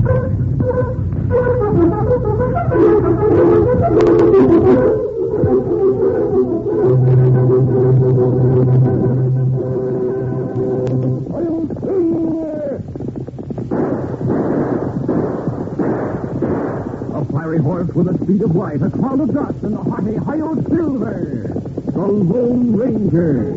Horse with the speed of light, a cloud of dust, and the haughty Hi-Yo Silver, the Lone Ranger.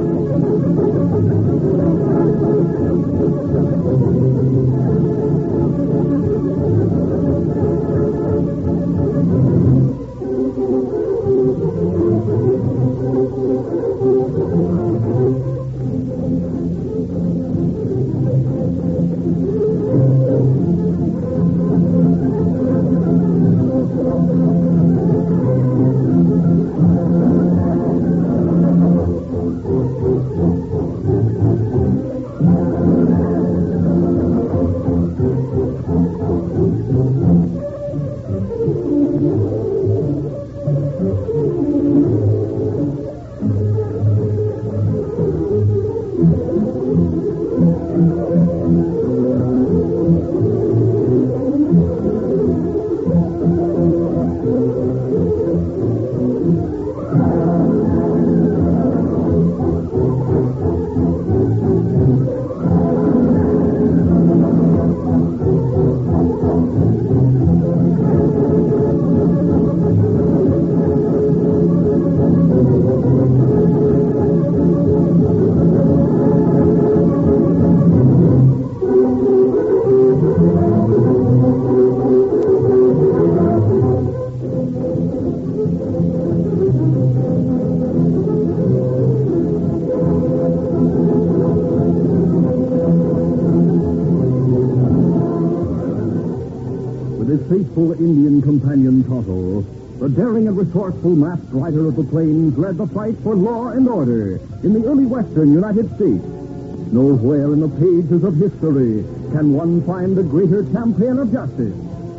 Faithful Indian companion Tonto, the daring and resourceful masked rider of the plains, led the fight for law and order in the early western United States. Nowhere in the pages of history can one find a greater champion of justice.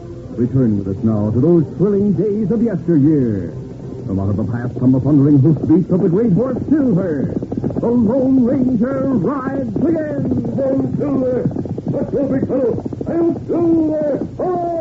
Return with us now to those thrilling days of yesteryear. From out of the past come the thundering hoofbeats of the great horse Silver. The Lone Ranger rides again. Lone Silver! Let's go, big fellow! I'll Silver! Oh!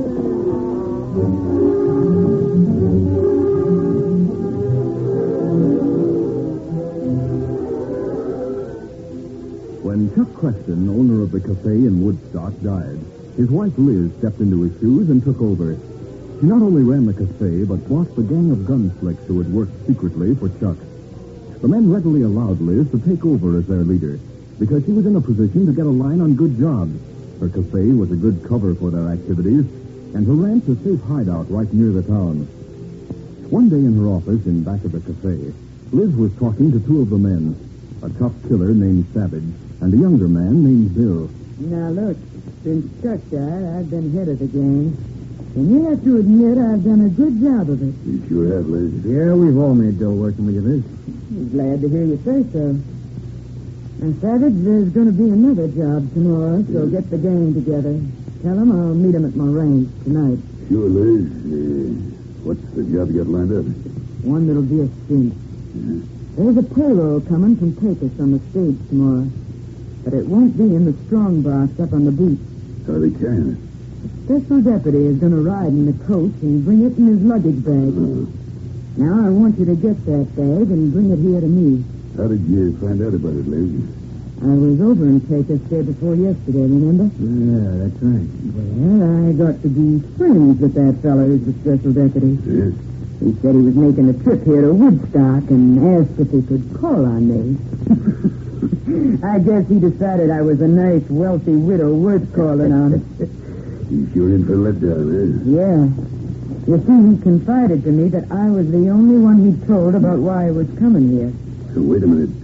When Chuck Creston, owner of the cafe in Woodstock, died, his wife Liz stepped into his shoes and took over. She not only ran the cafe, but bossed the gang of gunslicks who had worked secretly for Chuck. The men readily allowed Liz to take over as their leader, because she was in a position to get a line on good jobs. Her cafe was a good cover for their activities, and her ranch a safe hideout right near the town. One day in her office in back of the cafe, Liz was talking to two of the men, a tough killer named Savage and a younger man named Bill. Now, look, since Chuck died, I've been head of the gang. And you have to admit I've done a good job of it. You sure have, Liz. Yeah, we've all made dough working with you, Liz. I'm glad to hear you say so. Now, Savage, there's going to be another job tomorrow, so get the gang together. Tell them I'll meet them at my range tonight. Sure, Liz. What's the job you got lined up? One that'll be a stint. Yeah. There's a payroll coming from Pecos on the stage tomorrow. But it won't be in the strong box up on the beach. How are they carrying it? A special deputy is going to ride in the coach and bring it in his luggage bag. Now, I want you to get that bag and bring it here to me. How did you find out about it, Liz? I was over in Pecos day before yesterday, remember? Yeah, that's right. Well, I got to be friends with that fellow who's the special deputy. Yes. He said he was making a trip here to Woodstock and asked if he could call on me. I guess he decided I was a nice, wealthy widow worth calling on. You sure in for a letdown, eh? Yeah. You see, he confided to me that I was the only one he'd told about why I was coming here. So wait a minute.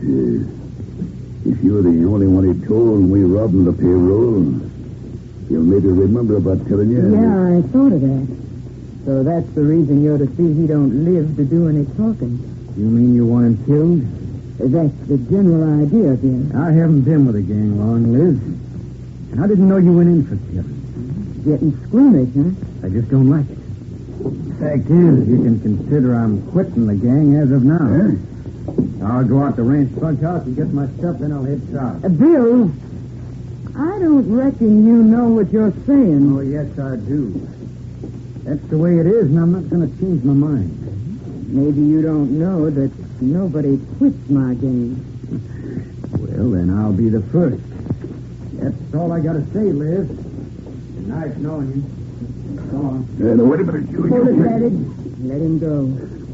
If you're the only one he told and we robbed him the payroll, he'll maybe remember about telling you. Yeah, I thought of that. So that's the reason you're to see he don't live to do any talking. You mean you want him killed? That's the general idea, Ben. I haven't been with the gang long, Liz. And I didn't know you went in for killing. Getting squeamish, huh? I just don't like it. Fact is, you can consider I'm quitting the gang as of now. Huh? I'll go out to ranch bunkhouse and get my stuff, then I'll head south. Bill! I don't reckon you know what you're saying. Oh, yes, I do. That's the way it is, and I'm not going to change my mind. Maybe you don't know that nobody quits my game. Well, then I'll be the first. That's all I got to say, Liz. Nice knowing you. Go on. Now, wait a minute. Hold it, Daddy. Let him go.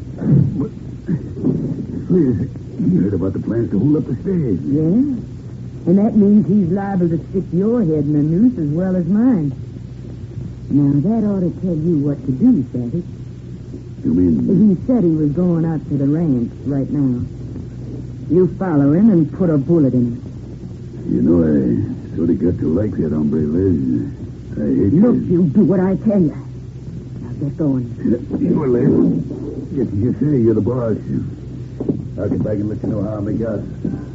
Liz, you heard about the plans to hold up the stage. Yeah? And that means he's liable to stick your head in a noose as well as mine. Now, that ought to tell you what to do, Savage. You mean... He said he was going out to the ranch right now. You follow him and put a bullet in him. You know, I sort of got to like that hombre, Liz. I hate Look, Liz. you do what I tell you. Now, get going. Sure, Liz. Yes, you say you're the boss. I'll get back and let you know how I make out.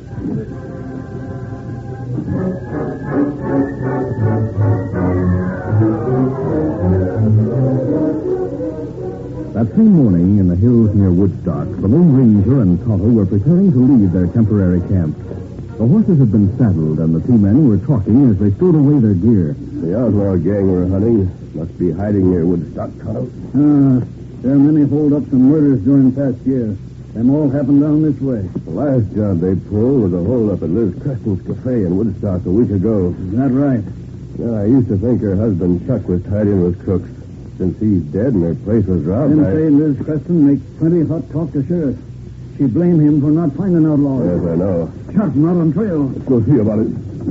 That same morning, in the hills near Woodstock, the Lone Ranger and Tonto were preparing to leave their temporary camp. The horses had been saddled, and the two men were talking as they stowed away their gear. The outlaw gang we're hunting must be hiding near Woodstock, Tonto. There are many hold-ups and murders during past years. Them all happened down this way. The last job they pulled was a hold-up at Liz Creston's Cafe in Woodstock a week ago. Is that right? Yeah, I used to think her husband Chuck was tied in with crooks. Since he's dead and their place was robbed, Them say Liz Creston makes plenty hot talk to sheriff. She blamed him for not finding outlaws. Yes, I know. Chuck's not on trail. Let's go see about it.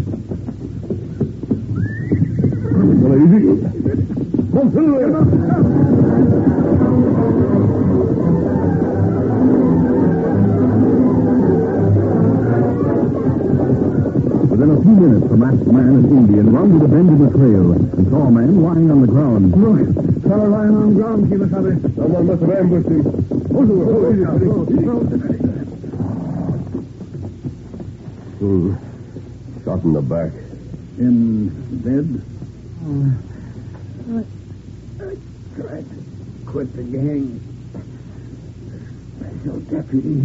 Well, easy. Come through. Within a few minutes, the masked man and Indian rounded a bend in the trail and saw a man lying on the ground. Look, fellow lying on the ground, Kimasabi. Someone must have ambushed him. Shot in the back. Him dead? I Tried to quit the gang. Special deputy.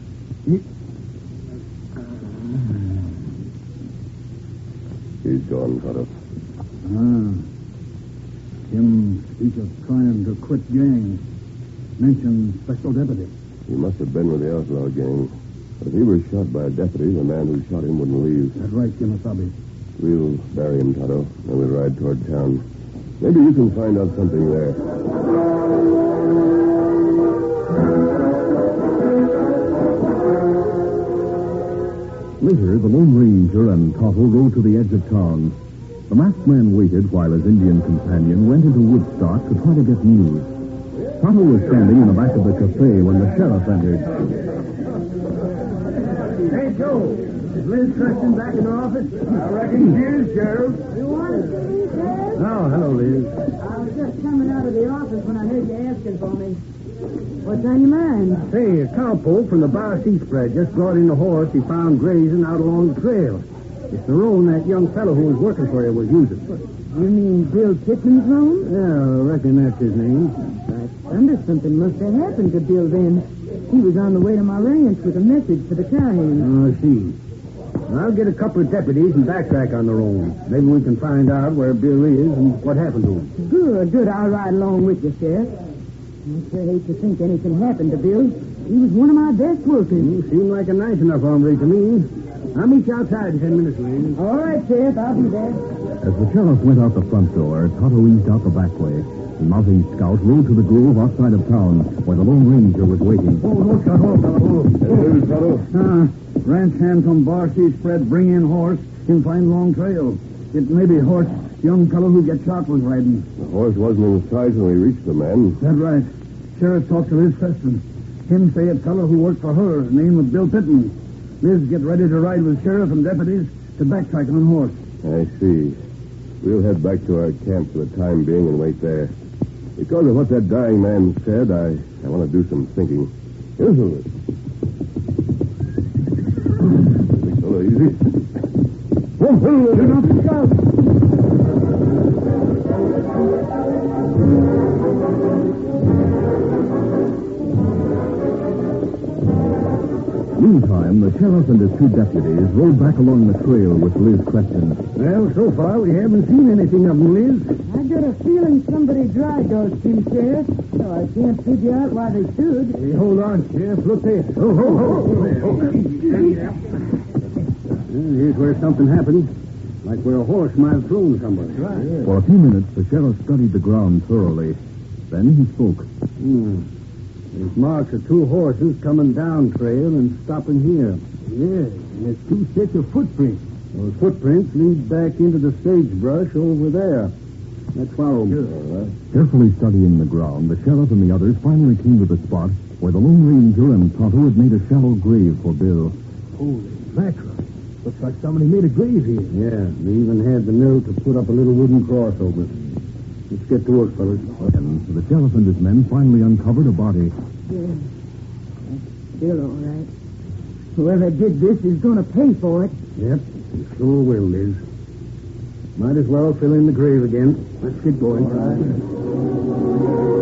He's gone, Tonto. Him speak of trying to quit gang. Mention special deputy. He must have been with the outlaw gang. But if he was shot by a deputy, the man who shot him wouldn't leave. That's right, Kimasabi. We'll bury him, Tonto, and we'll ride toward town. Maybe you can find out something there. Later, the Lone Ranger and Tonto rode to the edge of town. The masked man waited while his Indian companion went into Woodstock to try to get news. Tonto was standing in the back of the cafe when the sheriff entered. Hey, Joe. Is Liz Creston back in her office? I reckon she is, Sheriff. You want to see me, Sheriff? Oh, hello, Liz. I was just coming out of the office when I heard you asking for me. What's on your mind? Say, a cowpoke from the Bar C spread just brought in a horse he found grazing out along the trail. It's the roan that young fellow who was working for you was using. You mean Bill Pittman's roan? Yeah, I reckon that's his name. By thunder, something must have happened to Bill then. He was on the way to my ranch with a message for the cowhands. Oh, I see. I'll get a couple of deputies and backtrack on the roan. Maybe we can find out where Bill is and what happened to him. Good. I'll ride along with you, Sheriff. I sure hate to think anything happened to Bill. He was one of my best workers. You seem like a nice enough hombre to me. I'll meet you outside in 10 minutes, Liz. All right, Sheriff, I'll be there. As the sheriff went out the front door, Tonto eased out the back way. The mounting scout rode to the grove outside of town, where the Lone Ranger was waiting. Hold, Tonto. Ranch hand from Bar C spread, bring in horse, him find long trail. It may be horse young fellow who get shot was riding. The horse wasn't in sight when we reached the man. That's right. Sheriff talked to Liz Creston. Him say a fellow who worked for her, name of Bill Pittman. Liz get ready to ride with sheriff and deputies to backtrack on horse. I see. We'll head back to our camp for the time being and wait there. Because of what that dying man said, I want to do some thinking. Here's a Hello, easy. You're not the scout. Meantime, the sheriff and his two deputies rode back along the trail with Liz Creston. Well, so far we haven't seen anything of them, Liz. I got a feeling somebody dragged those two, Sheriff, so I can't figure out why they stood. Hey, hold on, Sheriff. Look there. Here's where something happened. Like where a horse might have thrown somebody. Right. For a few minutes, the sheriff studied the ground thoroughly. Then he spoke. There's marks of two horses coming down trail and stopping here. Yeah, and there's two sets of footprints. Those footprints lead back into the sagebrush over there. Let's follow them. All right. Carefully studying the ground, the sheriff and the others finally came to the spot where the Lone Ranger and Tonto had made a shallow grave for Bill. Holy mackerel. Looks like somebody made a grave here. Yeah, they even had the mill to put up a little wooden cross over it. Let's get to work, fellas. And the sheriff and his men finally uncovered a body. Yeah. That's Bill, all right. Whoever did this is going to pay for it. Yep, you sure will, Liz. Might as well fill in the grave again. Let's get going. All right.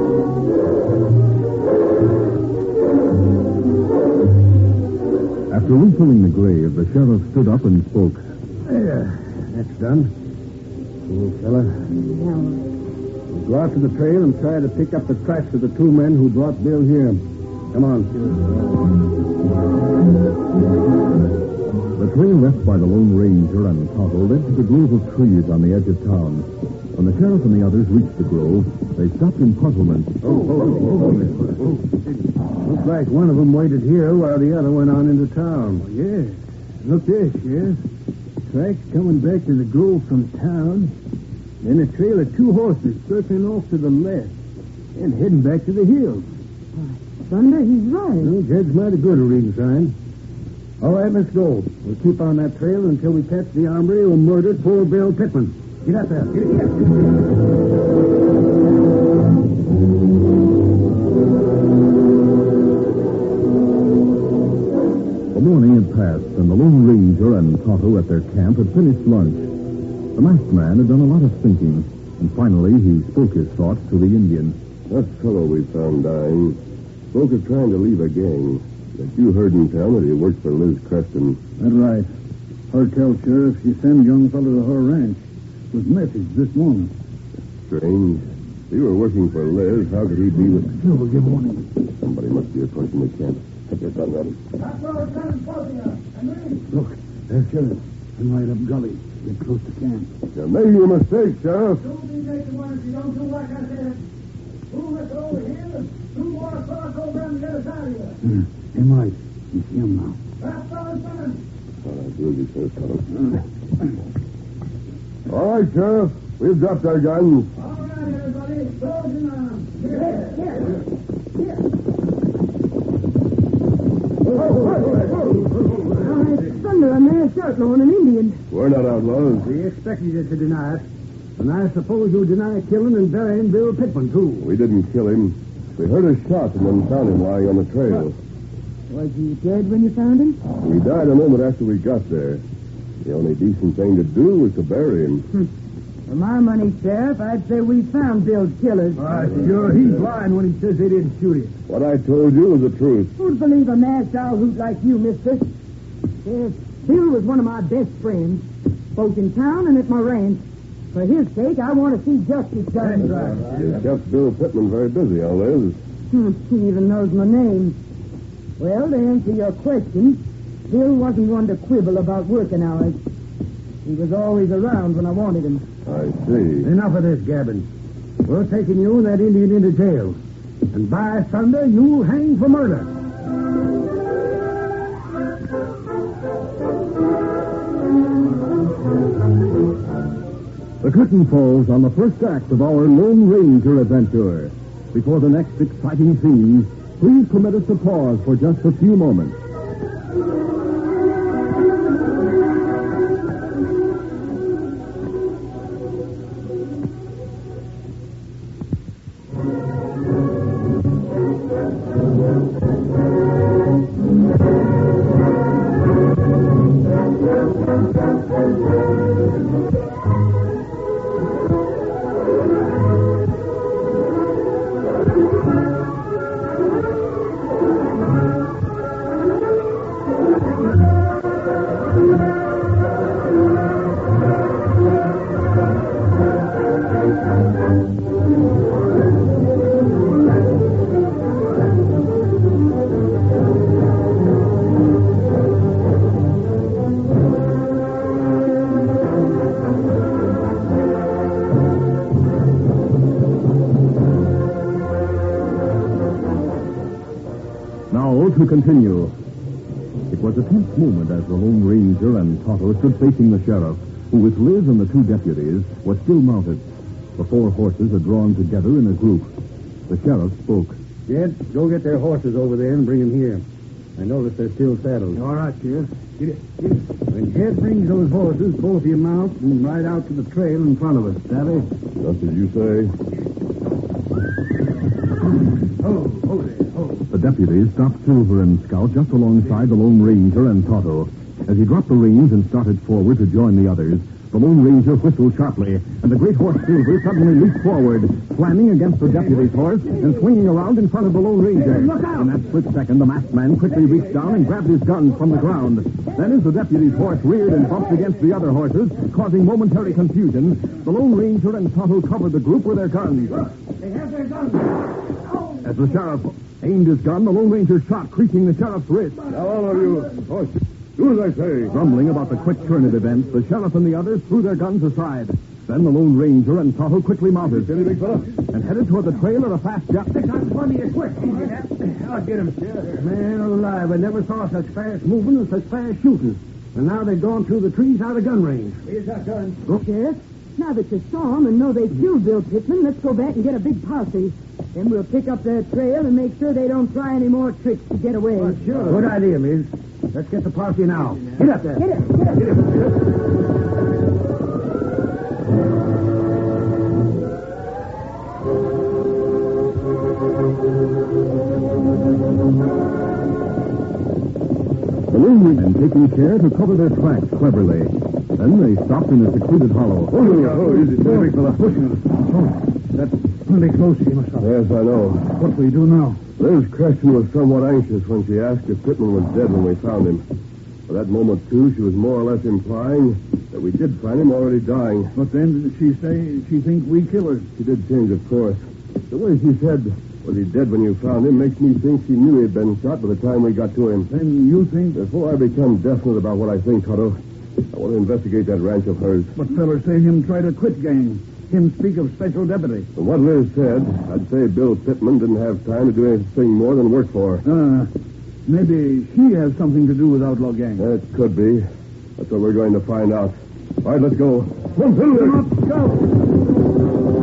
After refilling the grave, the sheriff stood up and spoke. There, that's done. Poor fella. Now, We'll go out to the trail and try to pick up the tracks of the two men who brought Bill here. Come on. The trail left by the Lone Ranger and Tonto led to the grove of trees on the edge of town. When the sheriff and the others reached the grove, they stopped in puzzlement. Looks like one of them waited here while the other went on into town. Oh, yeah. Look there, Sheriff. Tracks coming back to the grove from town. Then a trail of two horses circling off to the left and heading back to the hills. Thunder, he's right. Well, Jed's mighty good at reading signs. All right, let's go. We'll keep on that trail until we catch the hombre who murdered poor Bill Pittman. Get up there. Get here. The morning had passed, and the Lone Ranger and Tonto at their camp had finished lunch. The masked man had done a lot of thinking, and finally he spoke his thoughts to the Indian. That fellow we found dying spoke of trying to leave a gang. But you heard him tell that he worked for Liz Creston. That's right. Her tell Sheriff she sent young fellow to her ranch with message this morning. Strange. If he were working for Liz, how could he be with... Sure, we'll give warning. Somebody must be approaching the camp. Get your gun ready. Look, there's Sheriff. And right up gully. Get close to camp. You're making a mistake, Sheriff. Don't be making one if you don't do like I said. Move us over here and two more across over on the other side of you. Him right. You see him now. That's all it's done. All right, do as he says, fellow. All right, Sheriff. We've dropped our guns. All right, everybody. Frozen on. Here. Thunder, a man's outlaw and an Indian. We're not outlaws. We expected you to deny it. And I suppose you'll deny killing and burying Bill Pittman, too. We didn't kill him. We heard a shot and then found him lying on the trail. Was he dead when you found him? He died a moment after we got there. The only decent thing to do was to bury him. For my money, Sheriff, I'd say we found Bill's killers. Sure, he's lying when he says they didn't shoot him. What I told you was the truth. Who'd believe a masked owl hoot like you, mister? Yes, Bill was one of my best friends, both in town and at my ranch. For his sake, I want to see justice done. You kept Bill Pittman very busy, huh, Liz? He even knows my name. Well, to answer your question, Bill wasn't one to quibble about working hours. He was always around when I wanted him. I see. Enough of this, Gabbin. We're taking you and that Indian into jail. And by thunder, you'll hang for murder. The curtain falls on the first act of our Lone Ranger adventure. Before the next exciting scene, please permit us to pause for just a few moments. Now to continue. It was a tense moment as the Lone Ranger and Tonto stood facing the sheriff, who with Liz and the two deputies was still mounted. The four horses had drawn together in a group. The sheriff spoke. Jed, go get their horses over there and bring them here. I notice they're still saddled. All right, Sheriff. Get it. When Jed brings those horses, both of you mount and ride out to the trail in front of us, Savvy? Just as you say. Oh, there, The deputies stopped Silver and Scout just alongside the Lone Ranger and Tonto. As he dropped the reins and started forward to join the others, the Lone Ranger whistled sharply, and the great horse Silver suddenly leaped forward, slamming against the deputy's horse and swinging around in front of the Lone Ranger. Look out! In that split second, the masked man quickly reached down and grabbed his gun from the ground. Then, as the deputy's horse reared and bumped against the other horses, causing momentary confusion, the Lone Ranger and Tonto covered the group with their guns. They have their guns. As the sheriff aimed his gun, the Lone Ranger shot, creasing the sheriff's wrist. Now, all of you, horses, do as I say. Grumbling about the quick turn of events, the sheriff and the others threw their guns aside. Then the Lone Ranger and Tonto quickly mounted Steady, big fella. and headed toward the trail at a fast jump. I'm funny and quick. I'll get him. Man alive, I never saw such fast moving and such fast shooting. And now they've gone through the trees out of gun range. Here's that gun. Sheriff, now that you saw them and know they killed Bill Pittman, let's go back and get a big posse. Then we'll pick up their trail and make sure they don't try any more tricks to get away. Sure. Good idea, Liz. Let's get the posse now. Get up there. Get it. The Lone Ranger taking care to cover their tracks cleverly. Then they stopped in a secluded hollow. Easy, steady, big fella. That's pretty close to you, myself. Yes, I know. What will you do now? Liz Creston was somewhat anxious when she asked if Pittman was dead when we found him. For that moment, too, she was more or less implying that we did find him already dying. But then did she say she thinks we killed her? She did change, of course. The way she said, was he dead when you found him, makes me think she knew he'd been shot by the time we got to him. Then you think... Before I become definite about what I think, Tonto, I want to investigate that ranch of hers. But fellas say him try to quit gang. Him speak of special deputy. From what Liz said, I'd say Bill Pittman didn't have time to do anything more than work for her. Maybe she has something to do with outlaw gang. It could be. That's what we're going to find out. All right, let's go. Come on, Go!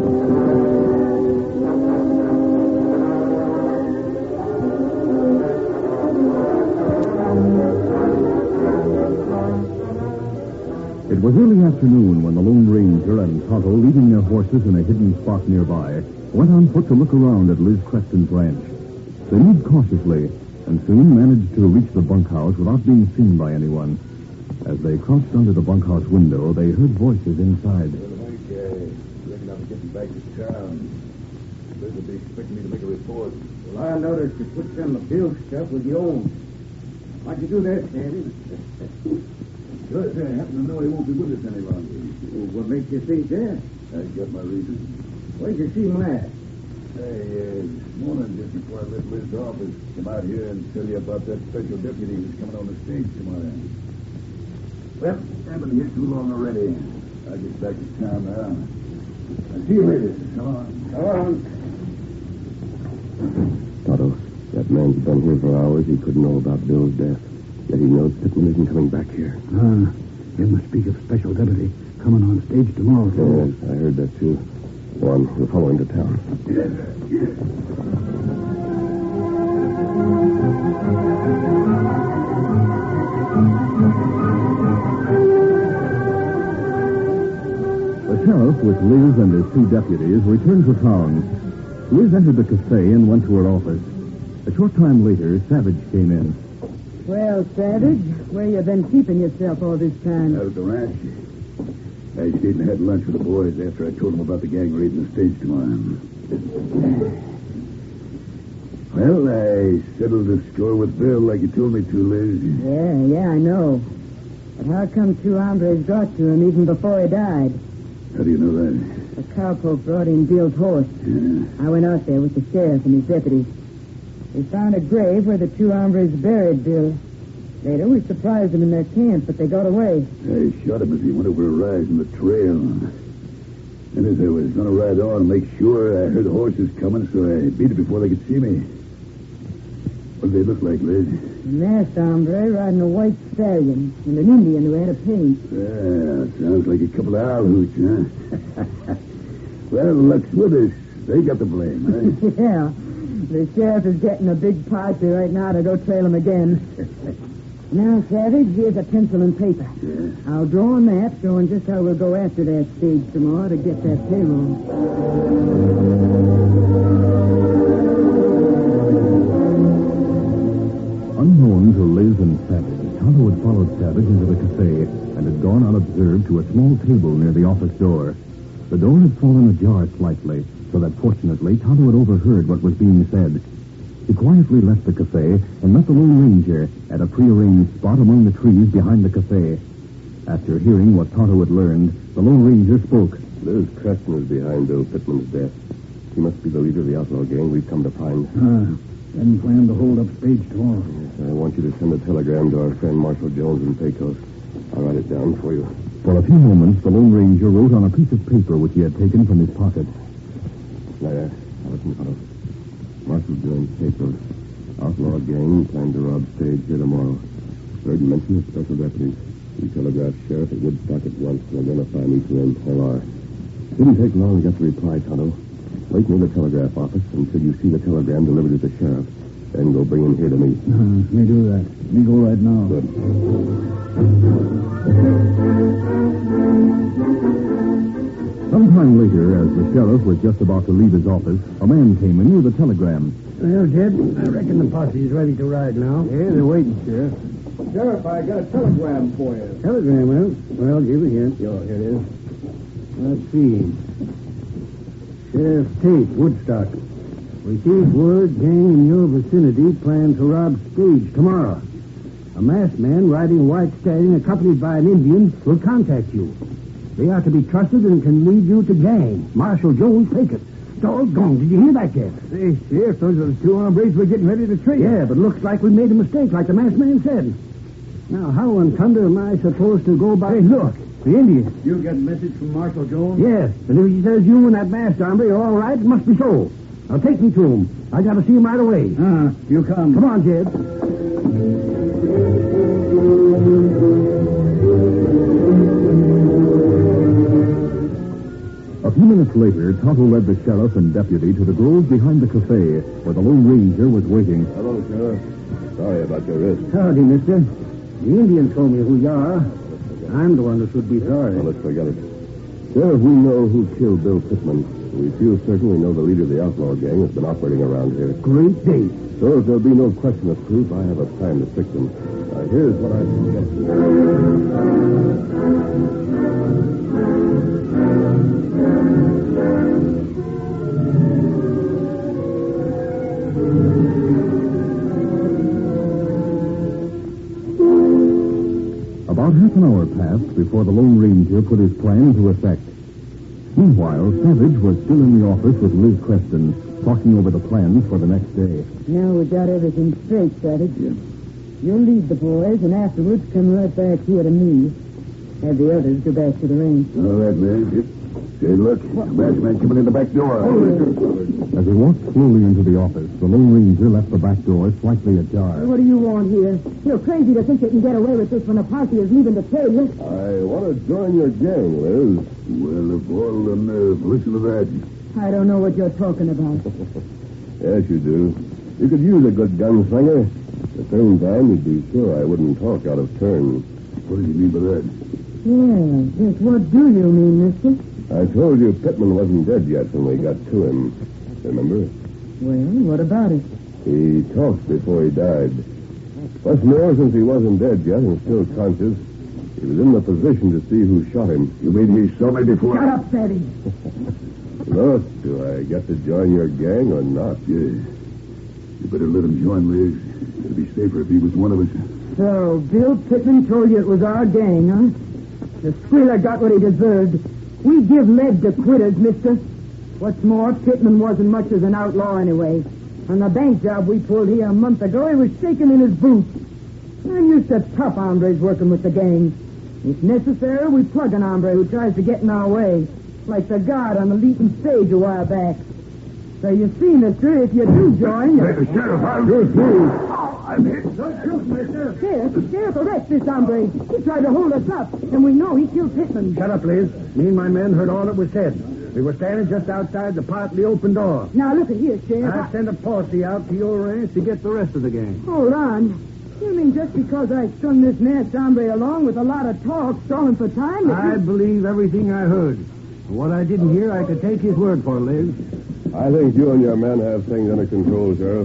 It was early afternoon when the Lone Ranger and Tonto, leaving their horses in a hidden spot nearby, went on foot to look around at Liz Creston's ranch. They moved cautiously and soon managed to reach the bunkhouse without being seen by anyone. As they crouched under the bunkhouse window, they heard voices inside. Reckon I'm getting back to town. Liz will be expecting me to make a report. Well, I noticed you put some of Bill's stuff with your own. Why'd you do that, Sandy? Good. I happen to know he won't be with us any longer. Well, what makes you think that? I've got my reasons. Why'd you seem last? Hey, this morning, just before I left Liz's office, come out here and tell you about that special deputy who's coming on the stage tomorrow. Well, I've been here too long already. I'll get back to town now. I'll see you later. Come on. Tonto, that man's been here for hours. He couldn't know about Bill's death. Yet he knows Pittman isn't coming back here. Him must speak of special deputy coming on stage tomorrow. Yes, I heard that too. Go on, we'll follow him to town. The sheriff, with Liz and his two deputies, returned to town. Liz entered the cafe and went to her office. A short time later, Savage came in. Well, Savage, where you been keeping yourself all this time? Out at the ranch. I stayed and had lunch with the boys after I told them about the gang raiding the stage tomorrow. Well, I settled the score with Bill like you told me to, Liz. Yeah, I know. But how come two hombres got to him even before he died? How do you know that? The cowpoke brought in Bill's horse. Yeah. I went out there with the sheriff and his deputies. We found a grave where the two hombres buried Bill. Later, we surprised them in their camp, but they got away. I shot him as he went over a rise in the trail. And as I was going to ride on and make sure, I heard the horses coming, so I beat it before they could see me. What do they look like, Liz? A masked hombre riding a white stallion and an Indian who had a paint. Yeah, sounds like a couple of owl hoots, huh? Well, luck's with us. They got the blame, huh? Yeah. The sheriff is getting a big party right now to go trail him again. Now, Savage, here's a pencil and paper. Yeah. I'll draw a map showing just how we'll go after that stage tomorrow to get that payroll. Unknown to Liz and Savage, Tonto had followed Savage into the cafe and had gone unobserved to a small table near the office door. The door had fallen ajar slightly, so that fortunately Tonto had overheard what was being said. He quietly left the cafe and met the Lone Ranger at a prearranged spot among the trees behind the cafe. After hearing what Tonto had learned, the Lone Ranger spoke. Liz Creston is behind Bill Pittman's death. He must be the leader of the outlaw gang we've come to find. Then plan to hold up stage tomorrow. I want you to send a telegram to our friend Marshal Jones in Pecos. I'll write it down for you. For a few moments, the Lone Ranger wrote on a piece of paper which he had taken from his pocket. Now, listen, fellow. Marshal Jones, Pecos. Outlaw gang plan to rob stage here tomorrow. Heard mention of special deputies. We telegraphed sheriff at Woodstock at once to identify me to MLR. Didn't take long to get the reply, Tonto. Wait near the telegraph office until you see the telegram delivered to the sheriff. Then go bring him here to me. Let me do that. Let me go right now. Good. Sometime later, as the sheriff was just about to leave his office, a man came in with a telegram. Well, Jed, I reckon the posse's ready to ride now. Yeah, they're waiting, Sheriff. Sheriff, I got a telegram for you. Telegram, well, give it here. Here it is. Let's see. Sheriff Tate, Woodstock. Received word gang in your vicinity plan to rob stage tomorrow. A masked man riding a white stallion accompanied by an Indian will contact you. They are to be trusted and can lead you to gang. Marshal Jones, take it. Doggone, did you hear that yet? Hey, Sheriff, those are the two hombres we're getting ready to trail. Yeah, but looks like we made a mistake, like the masked man said. Now, how in thunder am I supposed to go by... Hey, look, the Indian. You got a message from Marshal Jones? Yes, and if he says you and that masked hombre are all right, it must be so. Now, take me to him. I got to see him right away. You come. Come on, Jed. A few minutes later, Tonto led the sheriff and deputy to the grove behind the cafe, where the Lone Ranger was waiting. Hello, Sheriff. Sorry about your wrist. Howdy, mister. The Indian told me who you are. I'm the one that should be sorry. Well, let's forget it. Sheriff, we know who killed Bill Pittman. We feel certain we know the leader of the outlaw gang has been operating around here. Great day. So if there'll be no question of proof, I have a plan to fix him. Now, here's what I suggest. About half an hour passed before the Lone Ranger put his plan into effect. Meanwhile, Savage was still in the office with Liz Creston, talking over the plans for the next day. Now we got everything straight, Savage. You'll lead the boys, and afterwards come right back here to me. Have the others go back to the range. All right, Liz. Hey, look. Masked man coming in the back door. As he walked slowly into the office, the Lone Ranger left the back door slightly ajar. What do you want here? You're crazy to think you can get away with this when a posse is leaving to trail you. I want to join your gang, Liz. Well, if all the nerve, listen to that. I don't know what you're talking about. Yes, you do. You could use a good gunslinger. At the same time, you'd be sure I wouldn't talk out of turn. What do you mean by that? Yeah, just what do you mean, mister? I told you Pittman wasn't dead yet when we got to him. Remember? Well, what about it? He talked before he died. What's more, since he wasn't dead yet and still conscious, he was in the position to see who shot him. You mean he saw me before? Shut up, Savage. Look, do I get to join your gang or not? Yeah. You better let him join, Liz. It'd be safer if he was one of us. So, Bill Pittman told you it was our gang, huh? The squealer got what he deserved. We give lead to quitters, mister. What's more, Pittman wasn't much as an outlaw anyway. On the bank job we pulled here a month ago, he was shaking in his boots. I'm used to tough hombres working with the gang. If necessary, we plug an hombre who tries to get in our way, like the guard on the Leeton stage a while back. So you see, mister, if you do join... Sheriff, I'm... I'm hit. Don't shoot, mister. Sheriff, arrest this hombre. He tried to hold us up, and we know he killed Pittman. Shut up, Liz. Me and my men heard all that was said. We were standing just outside the partly open door. Now, look at here, Sheriff. I sent a posse out to your ranch to get the rest of the gang. Hold on. You mean just because I strung this masked hombre along with a lot of talk, stalling for time? I believe everything I heard. What I didn't hear, I could take his word for, Liz. I think you and your men have things under control, Sheriff.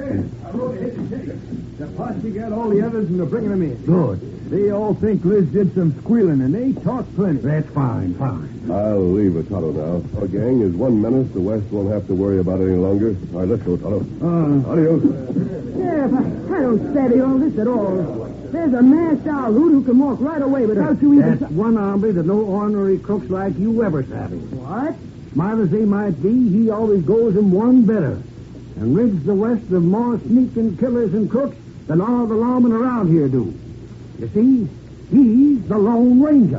The posse got all the others and they're bringing them in. Good. They all think Liz did some squealing, and they talk plenty. That's fine. I'll leave it, Tonto, now. Our gang is one menace the West won't have to worry about any longer. All right, let's go, Tonto. Adios. Sheriff, I don't study all this at all. There's a masked owl who can walk right away without you even... That's one hombre that no ornery crooks like you ever savvy. What? Smart as they might be, he always goes him one better and rids the West of more sneaking killers and crooks than all the lawmen around here do. You see, he's the Lone Ranger.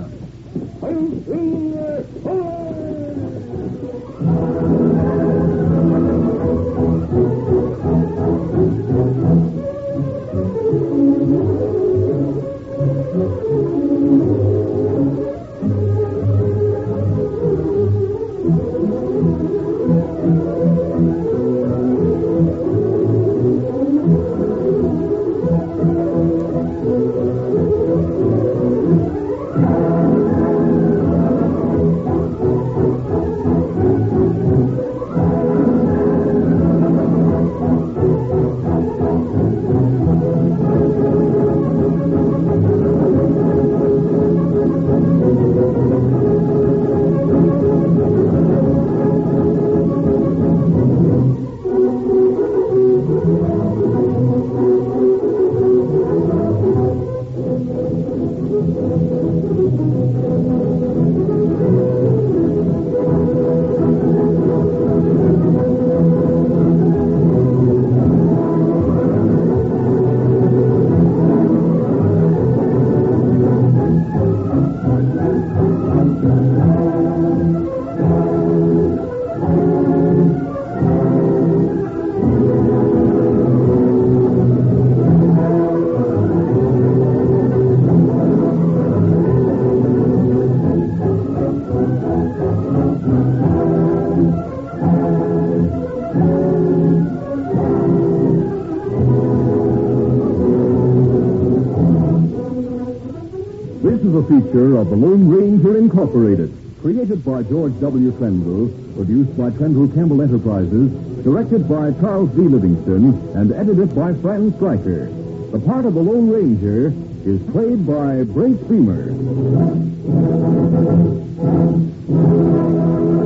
This is a feature of the Lone Ranger Incorporated, created by George W. Trendle, produced by Trendle Campbell Enterprises, directed by Charles D. Livingston, and edited by Fran Stryker. The part of the Lone Ranger is played by Brace Beamer.